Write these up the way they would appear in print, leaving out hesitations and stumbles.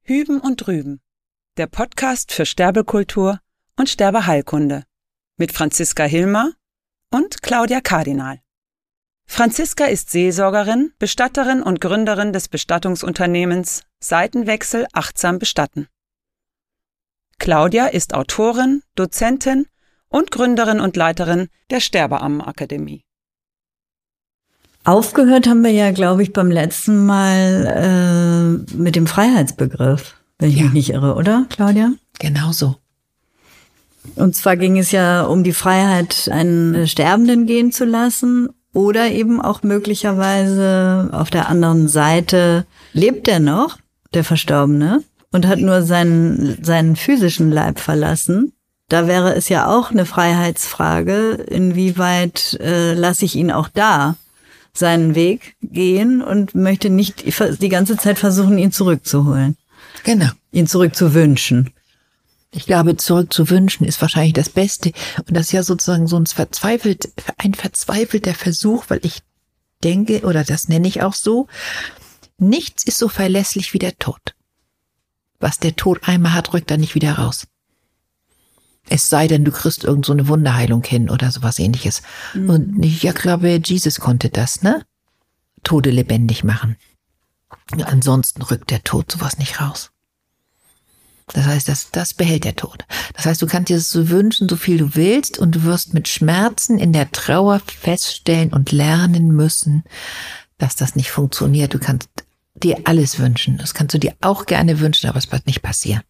Hüben und Drüben, der Podcast für Sterbekultur und Sterbeheilkunde mit Franziska Hilmer und Claudia Kardinal. Franziska ist Seelsorgerin, Bestatterin und Gründerin des Bestattungsunternehmens Seitenwechsel achtsam bestatten. Claudia ist Autorin, Dozentin und Gründerin und Leiterin der Sterbeammenakademie. Aufgehört haben wir ja, glaube ich, beim letzten Mal mit dem Freiheitsbegriff, wenn ich mich nicht irre, oder, Claudia? Genau so. Und zwar ging es ja um die Freiheit, einen Sterbenden gehen zu lassen oder eben auch möglicherweise auf der anderen Seite lebt er noch, der Verstorbene, und hat nur seinen physischen Leib verlassen. Da wäre es ja auch eine Freiheitsfrage, inwieweit lasse ich ihn auch da seinen Weg gehen und möchte nicht die ganze Zeit versuchen, ihn zurückzuholen. Genau. Ihn zurückzuwünschen. Ich glaube, zurückzuwünschen ist wahrscheinlich das Beste. Und das ist ja sozusagen so ein verzweifelter Versuch, weil ich denke, oder das nenne ich auch so, nichts ist so verlässlich wie der Tod. Was der Tod einmal hat, rückt er nicht wieder raus. Es sei denn, du kriegst irgend so eine Wunderheilung hin oder sowas Ähnliches. Mhm. Und ich glaube, Jesus konnte das, ne? Tode lebendig machen. Ansonsten rückt der Tod sowas nicht raus. Das heißt, das behält der Tod. Das heißt, du kannst dir das so wünschen, so viel du willst, und du wirst mit Schmerzen in der Trauer feststellen und lernen müssen, dass das nicht funktioniert. Du kannst dir alles wünschen. Das kannst du dir auch gerne wünschen, aber es wird nicht passieren.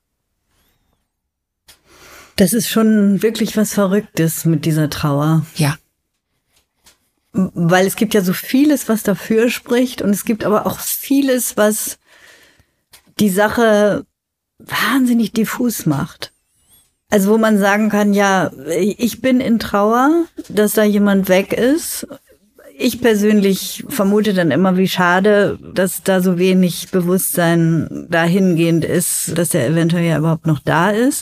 Das ist schon wirklich was Verrücktes mit dieser Trauer. Ja. Weil es gibt ja so vieles, was dafür spricht, und es gibt aber auch vieles, was die Sache wahnsinnig diffus macht. Also wo man sagen kann, ja, ich bin in Trauer, dass da jemand weg ist. Ich persönlich vermute dann immer, wie schade, dass da so wenig Bewusstsein dahingehend ist, dass er eventuell ja überhaupt noch da ist.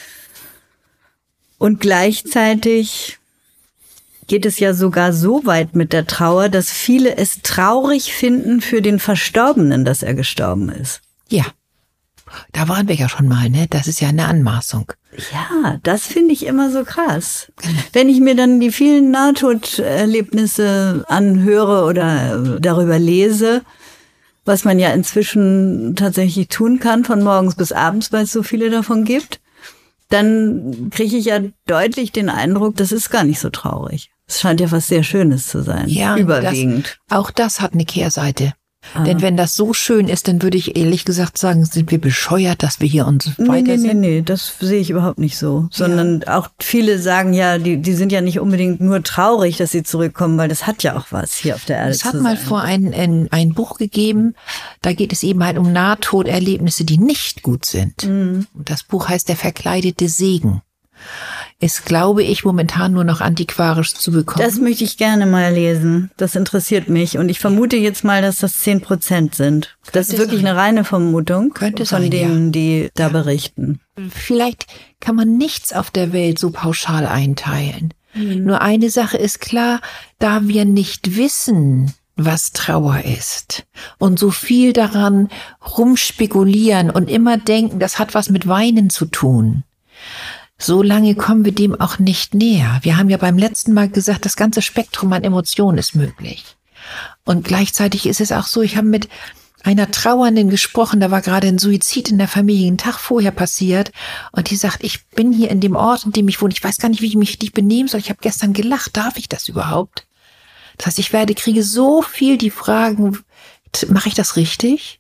Und gleichzeitig geht es ja sogar so weit mit der Trauer, dass viele es traurig finden für den Verstorbenen, dass er gestorben ist. Ja, da waren wir ja schon mal, ne? Das ist ja eine Anmaßung. Ja, das finde ich immer so krass. Wenn ich mir dann die vielen Nahtoderlebnisse anhöre oder darüber lese, was man ja inzwischen tatsächlich tun kann, von morgens bis abends, weil es so viele davon gibt, dann kriege ich ja deutlich den Eindruck, das ist gar nicht so traurig. Es scheint ja was sehr Schönes zu sein, ja, überwiegend. Auch das hat eine Kehrseite. Denn wenn das so schön ist, dann würde ich ehrlich gesagt sagen, sind wir bescheuert, dass wir hier uns weiter sind. Nee, das sehe ich überhaupt nicht so. Sondern auch viele sagen ja, die sind ja nicht unbedingt nur traurig, dass sie zurückkommen, weil das hat ja auch was hier auf der Erde zu sein. Es hat mal vor ein Buch gegeben, da geht es eben halt um Nahtoderlebnisse, die nicht gut sind. Mhm. Und das Buch heißt Der verkleidete Segen. Ist, glaube ich, momentan nur noch antiquarisch zu bekommen. Das möchte ich gerne mal lesen. Das interessiert mich. Und ich vermute jetzt mal, dass das 10% sind. Das ist wirklich eine reine Vermutung von denen, die da berichten. Vielleicht kann man nichts auf der Welt so pauschal einteilen. Nur eine Sache ist klar, da wir nicht wissen, was Trauer ist und so viel daran rumspekulieren und immer denken, das hat was mit Weinen zu tun, so lange kommen wir dem auch nicht näher. Wir haben ja beim letzten Mal gesagt, das ganze Spektrum an Emotionen ist möglich. Und gleichzeitig ist es auch so, ich habe mit einer Trauernden gesprochen, da war gerade ein Suizid in der Familie einen Tag vorher passiert, und die sagt, ich bin hier in dem Ort, in dem ich wohne, ich weiß gar nicht, wie ich mich richtig benehmen soll, ich habe gestern gelacht, darf ich das überhaupt? Das heißt, kriege so viel die Fragen, mache ich das richtig?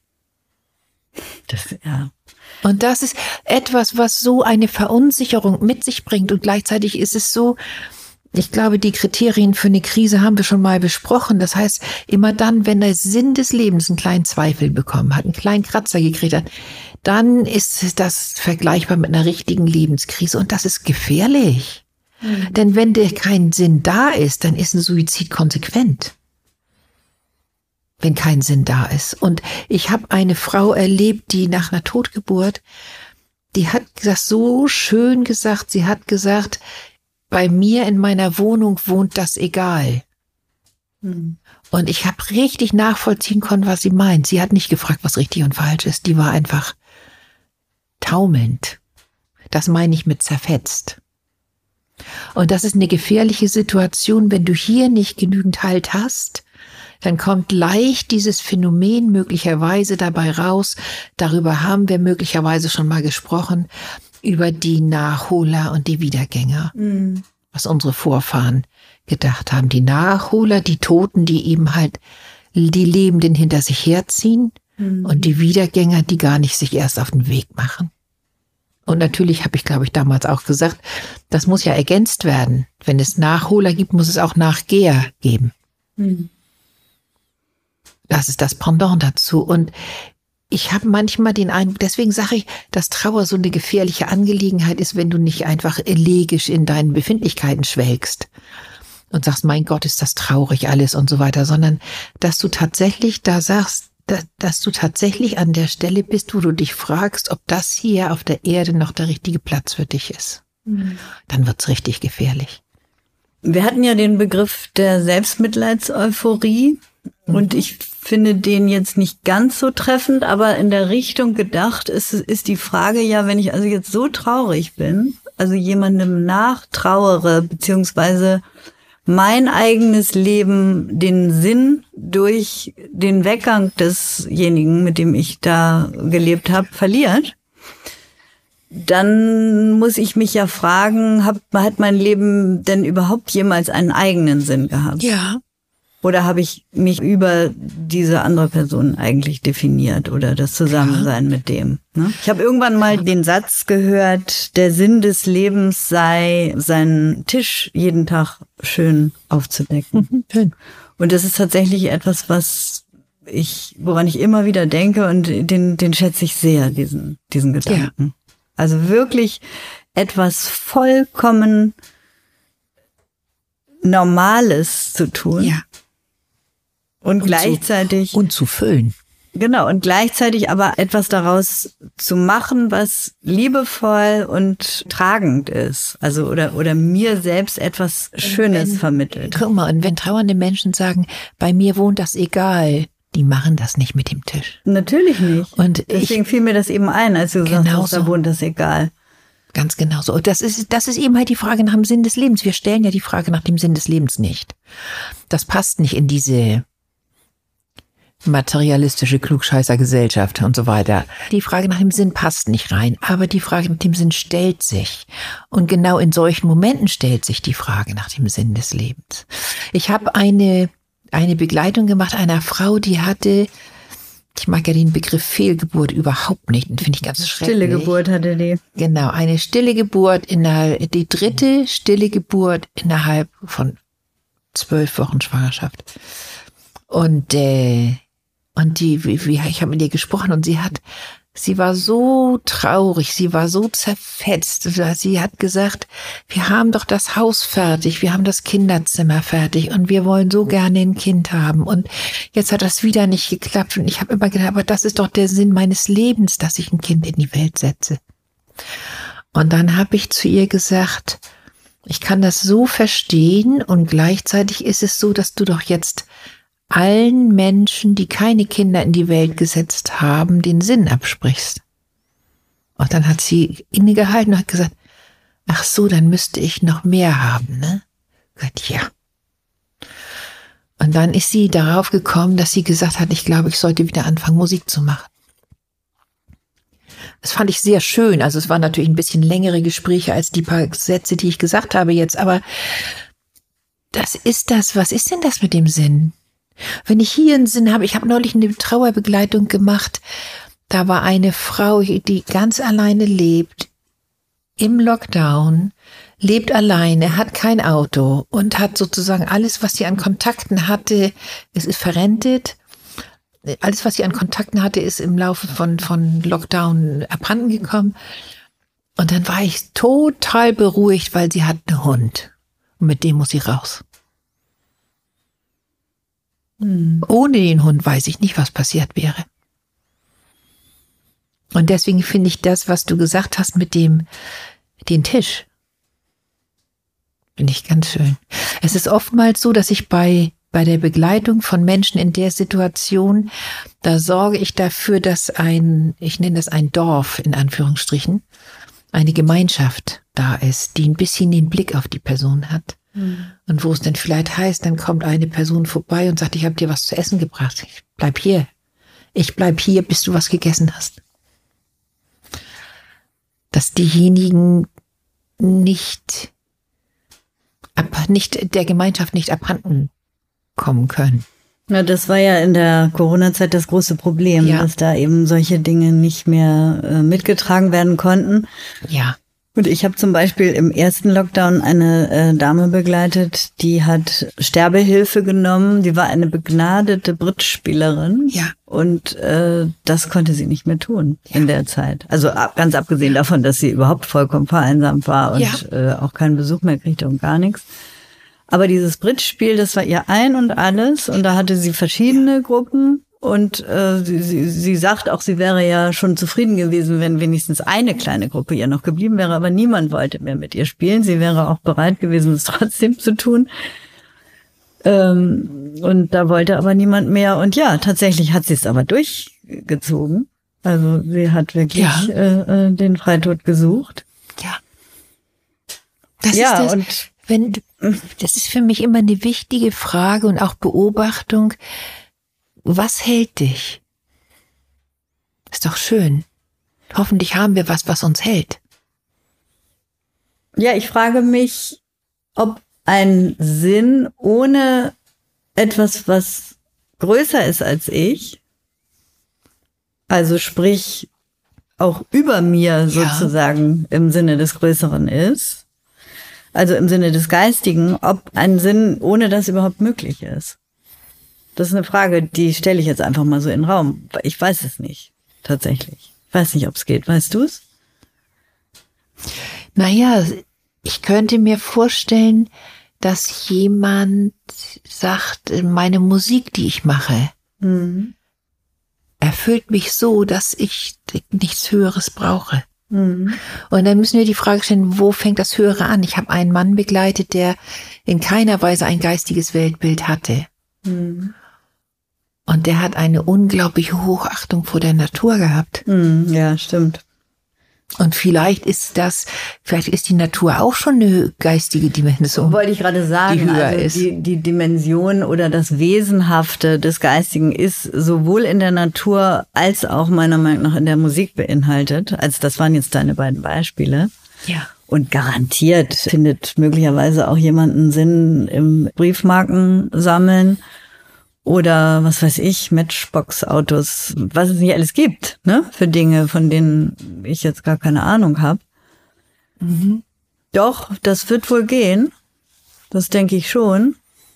Ja. Und das ist etwas, was so eine Verunsicherung mit sich bringt. Und gleichzeitig ist es so, ich glaube, die Kriterien für eine Krise haben wir schon mal besprochen. Das heißt, immer dann, wenn der Sinn des Lebens einen kleinen Zweifel bekommen hat, einen kleinen Kratzer gekriegt hat, dann ist das vergleichbar mit einer richtigen Lebenskrise. Und das ist gefährlich. Mhm. Denn wenn kein Sinn da ist, dann ist ein Suizid konsequent. Wenn kein Sinn da ist. Und ich habe eine Frau erlebt, die nach einer Totgeburt, die hat das so schön gesagt, sie hat gesagt, bei mir in meiner Wohnung wohnt das Egal. Und ich habe richtig nachvollziehen können, was sie meint. Sie hat nicht gefragt, was richtig und falsch ist. Die war einfach taumelnd. Das meine ich mit zerfetzt. Und das ist eine gefährliche Situation, wenn du hier nicht genügend Halt hast, dann kommt leicht dieses Phänomen möglicherweise dabei raus. Darüber haben wir möglicherweise schon mal gesprochen, über die Nachholer und die Wiedergänger, was unsere Vorfahren gedacht haben. Die Nachholer, die Toten, die eben halt die Lebenden hinter sich herziehen und die Wiedergänger, die gar nicht sich erst auf den Weg machen. Und natürlich habe ich, glaube ich, damals auch gesagt, das muss ja ergänzt werden. Wenn es Nachholer gibt, muss es auch Nachgeher geben. Das ist das Pendant dazu. Und ich habe manchmal den Eindruck, deswegen sage ich, dass Trauer so eine gefährliche Angelegenheit ist, wenn du nicht einfach elegisch in deinen Befindlichkeiten schwelgst und sagst, mein Gott, ist das traurig alles und so weiter, sondern dass du tatsächlich da sagst, dass du tatsächlich an der Stelle bist, wo du dich fragst, ob das hier auf der Erde noch der richtige Platz für dich ist. Dann wird's richtig gefährlich. Wir hatten ja den Begriff der Selbstmitleidseuphorie und ich finde den jetzt nicht ganz so treffend, aber in der Richtung gedacht ist die Frage ja, wenn ich also jetzt so traurig bin, also jemandem nachtrauere, beziehungsweise mein eigenes Leben den Sinn durch den Weggang desjenigen, mit dem ich da gelebt habe, verliert, dann muss ich mich ja fragen, hat mein Leben denn überhaupt jemals einen eigenen Sinn gehabt? Ja. Oder habe ich mich über diese andere Person eigentlich definiert oder das Zusammensein mit dem? Ne? Ich habe irgendwann mal den Satz gehört, der Sinn des Lebens sei, seinen Tisch jeden Tag schön aufzudecken. Schön. Und das ist tatsächlich etwas, woran ich immer wieder denke und den schätze ich sehr, diesen Gedanken. Ja. Also wirklich etwas vollkommen Normales zu tun. Ja. Und gleichzeitig. Und zu füllen. Genau. Und gleichzeitig aber etwas daraus zu machen, was liebevoll und tragend ist. Also, oder mir selbst etwas Schönes vermittelt. Guck mal, und wenn trauernde Menschen sagen, bei mir wohnt das egal, die machen das nicht mit dem Tisch. Natürlich nicht. Und deswegen fiel mir das eben ein, als du gesagt hast, da wohnt das egal. Ganz genau so. Und das ist eben halt die Frage nach dem Sinn des Lebens. Wir stellen ja die Frage nach dem Sinn des Lebens nicht. Das passt nicht in diese materialistische Klugscheißer-Gesellschaft und so weiter. Die Frage nach dem Sinn passt nicht rein, aber die Frage nach dem Sinn stellt sich. Und genau in solchen Momenten stellt sich die Frage nach dem Sinn des Lebens. Ich habe eine Begleitung gemacht einer Frau, die hatte, ich mag ja den Begriff Fehlgeburt überhaupt nicht, den finde ich ganz schrecklich. Stille Geburt hatte die. Genau, eine stille Geburt, die dritte stille Geburt innerhalb von 12 Wochen Schwangerschaft. Und ich habe mit ihr gesprochen und sie war so traurig, sie war so zerfetzt. Sie hat gesagt, wir haben doch das Haus fertig, wir haben das Kinderzimmer fertig und wir wollen so gerne ein Kind haben. Und jetzt hat das wieder nicht geklappt. Und ich habe immer gedacht, aber das ist doch der Sinn meines Lebens, dass ich ein Kind in die Welt setze. Und dann habe ich zu ihr gesagt, ich kann das so verstehen und gleichzeitig ist es so, dass du doch jetzt allen Menschen, die keine Kinder in die Welt gesetzt haben, den Sinn absprichst. Und dann hat sie innegehalten und hat gesagt, ach so, dann müsste ich noch mehr haben, ne? Gesagt, ja. Und dann ist sie darauf gekommen, dass sie gesagt hat, ich glaube, ich sollte wieder anfangen, Musik zu machen. Das fand ich sehr schön. Also es waren natürlich ein bisschen längere Gespräche als die paar Sätze, die ich gesagt habe jetzt, aber was ist denn das mit dem Sinn? Wenn ich hier einen Sinn habe, ich habe neulich eine Trauerbegleitung gemacht, da war eine Frau, die ganz alleine lebt, im Lockdown, lebt alleine, hat kein Auto und hat sozusagen alles, was sie an Kontakten hatte, es ist verrentet. Alles, was sie an Kontakten hatte, ist im Laufe von Lockdown abhanden gekommen. Und dann war ich total beruhigt, weil sie hat einen Hund. Und mit dem muss sie raus. Ohne den Hund weiß ich nicht, was passiert wäre. Und deswegen finde ich das, was du gesagt hast mit den Tisch, finde ich ganz schön. Es ist oftmals so, dass ich bei bei der Begleitung von Menschen in der Situation, da sorge ich dafür, dass ich nenne das ein Dorf in Anführungsstrichen, eine Gemeinschaft da ist, die ein bisschen den Blick auf die Person hat. Und wo es dann vielleicht heißt, dann kommt eine Person vorbei und sagt, ich habe dir was zu essen gebracht. Ich bleib hier, bis du was gegessen hast. Dass diejenigen nicht der Gemeinschaft nicht abhanden kommen können. Ja, das war ja in der Corona-Zeit das große Problem, dass da eben solche Dinge nicht mehr mitgetragen werden konnten. Ja. Und ich habe zum Beispiel im ersten Lockdown eine Dame begleitet, die hat Sterbehilfe genommen. Die war eine begnadete Bridge-Spielerin. Ja. Und das konnte sie nicht mehr tun in der Zeit. Also ganz abgesehen davon, dass sie überhaupt vollkommen vereinsamt war und auch keinen Besuch mehr kriegte und gar nichts. Aber dieses Bridge-Spiel, das war ihr Ein und Alles. Und da hatte sie verschiedene Gruppen. Und sie sagt auch, sie wäre ja schon zufrieden gewesen, wenn wenigstens eine kleine Gruppe ihr noch geblieben wäre. Aber niemand wollte mehr mit ihr spielen. Sie wäre auch bereit gewesen, es trotzdem zu tun. Und da wollte aber niemand mehr. Und ja, tatsächlich hat sie es aber durchgezogen. Also sie hat wirklich den Freitod gesucht. Ja. Das ist für mich immer eine wichtige Frage und auch Beobachtung. Was hält dich? Ist doch schön. Hoffentlich haben wir was uns hält. Ja, ich frage mich, ob ein Sinn ohne etwas, was größer ist als ich, also sprich auch über mir sozusagen im Sinne des Größeren ist, also im Sinne des Geistigen, ob ein Sinn ohne das überhaupt möglich ist. Das ist eine Frage, die stelle ich jetzt einfach mal so in den Raum. Ich weiß es nicht, tatsächlich. Ich weiß nicht, ob es geht. Weißt du es? Naja, ich könnte mir vorstellen, dass jemand sagt, meine Musik, die ich mache, erfüllt mich so, dass ich nichts Höheres brauche. Und dann müssen wir die Frage stellen, wo fängt das Höhere an? Ich habe einen Mann begleitet, der in keiner Weise ein geistiges Weltbild hatte. Und der hat eine unglaubliche Hochachtung vor der Natur gehabt. Ja, stimmt. Und vielleicht ist die Natur auch schon eine geistige Dimension. Wollte ich gerade sagen, die höher also ist. Die Dimension oder das Wesenhafte des Geistigen ist sowohl in der Natur als auch meiner Meinung nach in der Musik beinhaltet. Also das waren jetzt deine beiden Beispiele. Ja. Und garantiert findet möglicherweise auch jemand einen Sinn im Briefmarken sammeln. Oder, was weiß ich, Matchbox-Autos, was es nicht alles gibt, ne? Für Dinge, von denen ich jetzt gar keine Ahnung habe. Doch, das wird wohl gehen. Das denke ich schon.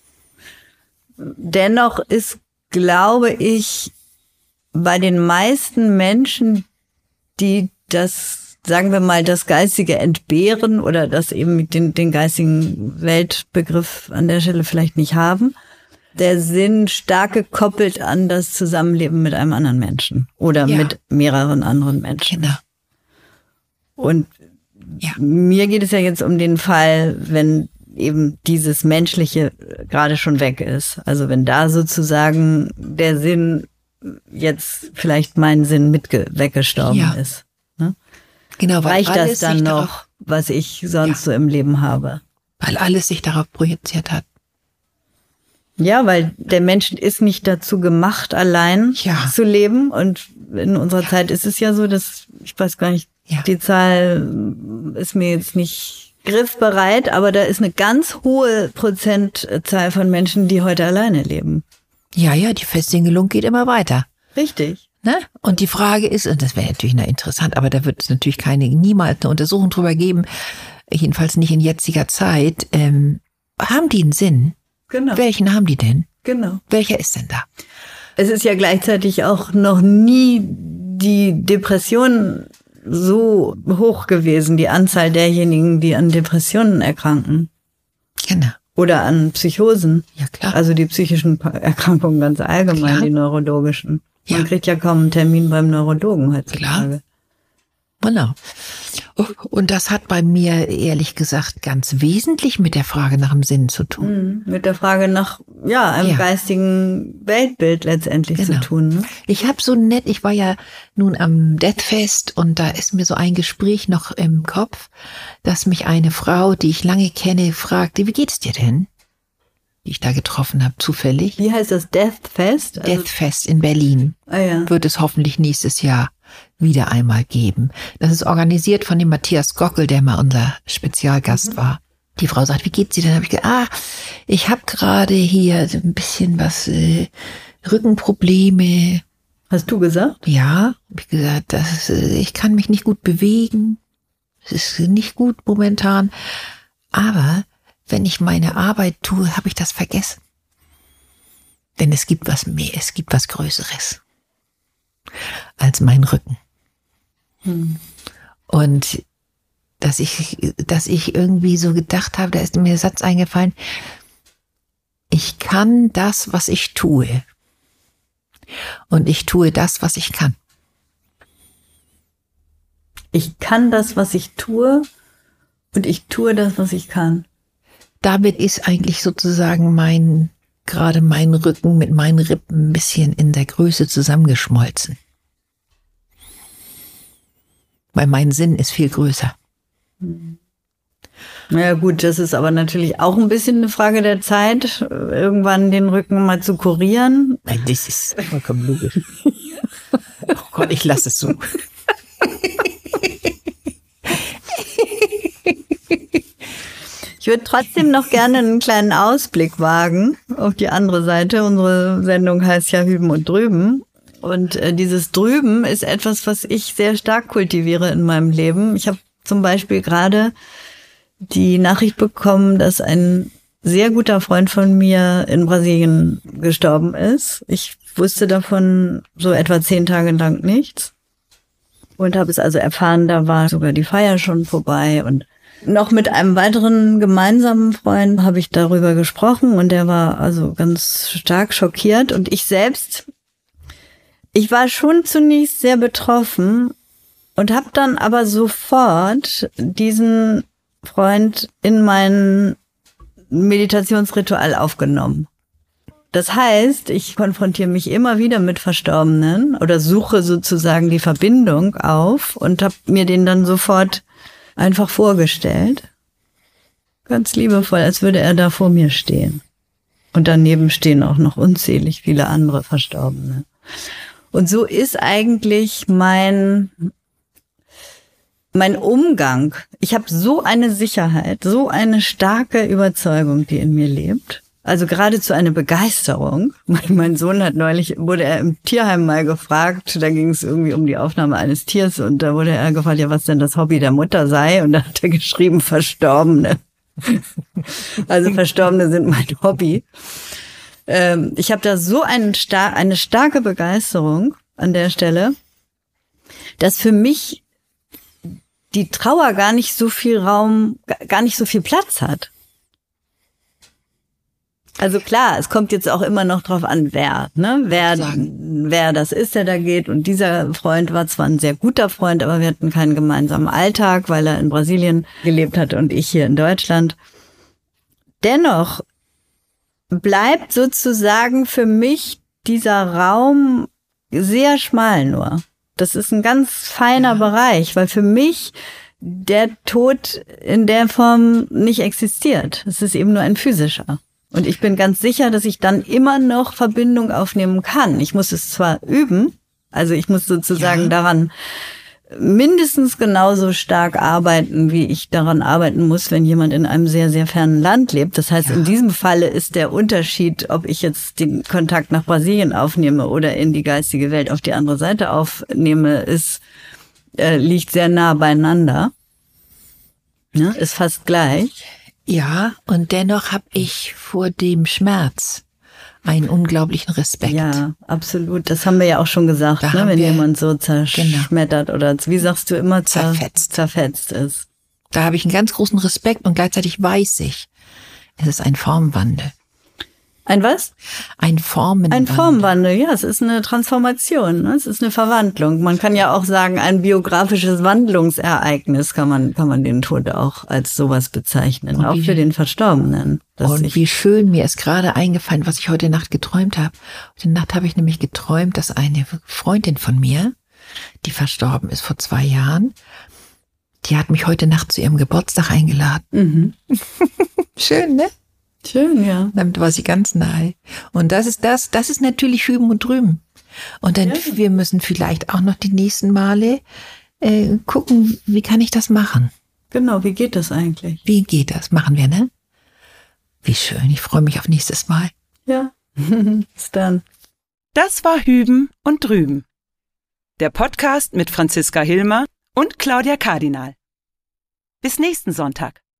Dennoch ist, glaube ich, bei den meisten Menschen, die das, sagen wir mal, das Geistige entbehren oder das eben den geistigen Weltbegriff an der Stelle vielleicht nicht haben, der Sinn stark gekoppelt an das Zusammenleben mit einem anderen Menschen oder mit mehreren anderen Menschen. Genau. Und mir geht es ja jetzt um den Fall, wenn eben dieses Menschliche gerade schon weg ist. Also wenn da sozusagen der Sinn jetzt vielleicht mein Sinn weggestorben ist. Ne? Genau, weil reicht das dann noch, was ich sonst so im Leben habe? Weil alles sich darauf projiziert hat. Ja, weil der Mensch ist nicht dazu gemacht, allein zu leben. Und in unserer Zeit ist es ja so, dass, ich weiß gar nicht, die Zahl ist mir jetzt nicht griffbereit, aber da ist eine ganz hohe Prozentzahl von Menschen, die heute alleine leben. Ja, die Versingelung geht immer weiter. Richtig. Ne? Und die Frage ist, und das wäre natürlich interessant, aber da wird es natürlich niemals eine Untersuchung drüber geben, jedenfalls nicht in jetziger Zeit, haben die einen Sinn? Genau. Welchen haben die denn? Genau. Welcher ist denn da? Es ist ja gleichzeitig auch noch nie die Depression so hoch gewesen, die Anzahl derjenigen, die an Depressionen erkranken. Genau. Oder an Psychosen. Ja, klar. Also die psychischen Erkrankungen ganz allgemein, die neurologischen. Man kriegt ja kaum einen Termin beim Neurologen heutzutage. Klar. Genau. Und das hat bei mir, ehrlich gesagt, ganz wesentlich mit der Frage nach dem Sinn zu tun. Mit der Frage nach, einem geistigen Weltbild letztendlich zu tun. Ne? Ich war ja nun am Deathfest und da ist mir so ein Gespräch noch im Kopf, dass mich eine Frau, die ich lange kenne, fragte, wie geht's dir denn? Die ich da getroffen habe, zufällig. Wie heißt das, Deathfest? Deathfest in Berlin. Wird es hoffentlich nächstes Jahr wieder einmal geben. Das ist organisiert von dem Matthias Gockel, der mal unser Spezialgast war. Die Frau sagt, wie geht's dir denn? Habe ich gesagt, ich habe gerade hier so ein bisschen was, Rückenprobleme. Hast du gesagt? Ja, habe ich gesagt, ich kann mich nicht gut bewegen. Es ist nicht gut momentan. Aber wenn ich meine Arbeit tue, habe ich das vergessen. Denn es gibt was mehr, es gibt was Größeres als mein Rücken. Und dass ich irgendwie so gedacht habe, da ist mir der Satz eingefallen, ich kann das, was ich tue. Und ich tue das, was ich kann. Ich kann das, was ich tue, und ich tue das, was ich kann. Damit ist eigentlich sozusagen gerade mein Rücken mit meinen Rippen ein bisschen in der Größe zusammengeschmolzen. Weil mein Sinn ist viel größer. Ja gut, das ist aber natürlich auch ein bisschen eine Frage der Zeit, irgendwann den Rücken mal zu kurieren. Nein, das ist vollkommen logisch. Oh Gott, ich lasse es so. Ich würde trotzdem noch gerne einen kleinen Ausblick wagen auf die andere Seite. Unsere Sendung heißt ja Hüben und Drüben. Und dieses Drüben ist etwas, was ich sehr stark kultiviere in meinem Leben. Ich habe zum Beispiel gerade die Nachricht bekommen, dass ein sehr guter Freund von mir in Brasilien gestorben ist. Ich wusste davon so etwa 10 Tage lang nichts und habe es also erfahren, da war sogar die Feier schon vorbei. Und noch mit einem weiteren gemeinsamen Freund habe ich darüber gesprochen und der war also ganz stark schockiert. Und ich war schon zunächst sehr betroffen und habe dann aber sofort diesen Freund in mein Meditationsritual aufgenommen. Das heißt, ich konfrontiere mich immer wieder mit Verstorbenen oder suche sozusagen die Verbindung auf und habe mir den dann sofort einfach vorgestellt. Ganz liebevoll, als würde er da vor mir stehen. Und daneben stehen auch noch unzählig viele andere Verstorbene. Und so ist eigentlich mein Umgang. Ich habe so eine Sicherheit, so eine starke Überzeugung, die in mir lebt. Also geradezu eine Begeisterung. Mein Sohn wurde er im Tierheim mal gefragt, da ging es irgendwie um die Aufnahme eines Tiers und da wurde er gefragt, ja, was denn das Hobby der Mutter sei, und da hat er geschrieben, Verstorbene. Also Verstorbene sind mein Hobby. Ich habe da so eine starke Begeisterung an der Stelle, dass für mich die Trauer gar nicht so viel Platz hat. Also klar, es kommt jetzt auch immer noch drauf an, wer das ist, der da geht. Und dieser Freund war zwar ein sehr guter Freund, aber wir hatten keinen gemeinsamen Alltag, weil er in Brasilien gelebt hat und ich hier in Deutschland. Dennoch bleibt sozusagen für mich dieser Raum sehr schmal nur. Das ist ein ganz feiner Bereich, weil für mich der Tod in der Form nicht existiert. Es ist eben nur ein physischer. Und ich bin ganz sicher, dass ich dann immer noch Verbindung aufnehmen kann. Ich muss es zwar üben, also ich muss sozusagen daran mindestens genauso stark arbeiten, wie ich daran arbeiten muss, wenn jemand in einem sehr, sehr fernen Land lebt. Das heißt, in diesem Falle ist der Unterschied, ob ich jetzt den Kontakt nach Brasilien aufnehme oder in die geistige Welt auf die andere Seite aufnehme, liegt sehr nah beieinander. Ne? Ist fast gleich. Ja, und dennoch habe ich vor dem Schmerz einen unglaublichen Respekt. Ja, absolut. Das haben wir ja auch schon gesagt, ne? Wenn jemand so zerschmettert oder, wie sagst du immer, zerfetzt ist. Da habe ich einen ganz großen Respekt und gleichzeitig weiß ich, es ist ein Formwandel. Ein was? Ein Formenwandel. Ein Formwandel, ja, es ist eine Transformation, ne? Es ist eine Verwandlung. Man kann ja auch sagen, ein biografisches Wandlungsereignis kann man den Tod auch als sowas bezeichnen, und auch für den Verstorbenen. Und wie schön, mir ist gerade eingefallen, was ich heute Nacht geträumt habe. Heute Nacht habe ich nämlich geträumt, dass eine Freundin von mir, die verstorben ist vor 2 Jahren, die hat mich heute Nacht zu ihrem Geburtstag eingeladen. Mhm. Schön, ne? Schön, ja. Damit war sie ganz nahe. Und das ist natürlich Hüben und Drüben. Und dann, wir müssen vielleicht auch noch die nächsten Male gucken, wie kann ich das machen? Genau, wie geht das eigentlich? Wie geht das? Machen wir, ne? Wie schön, ich freue mich auf nächstes Mal. Ja, bis dann. Das war Hüben und Drüben. Der Podcast mit Franziska Hilmer und Claudia Kardinal. Bis nächsten Sonntag.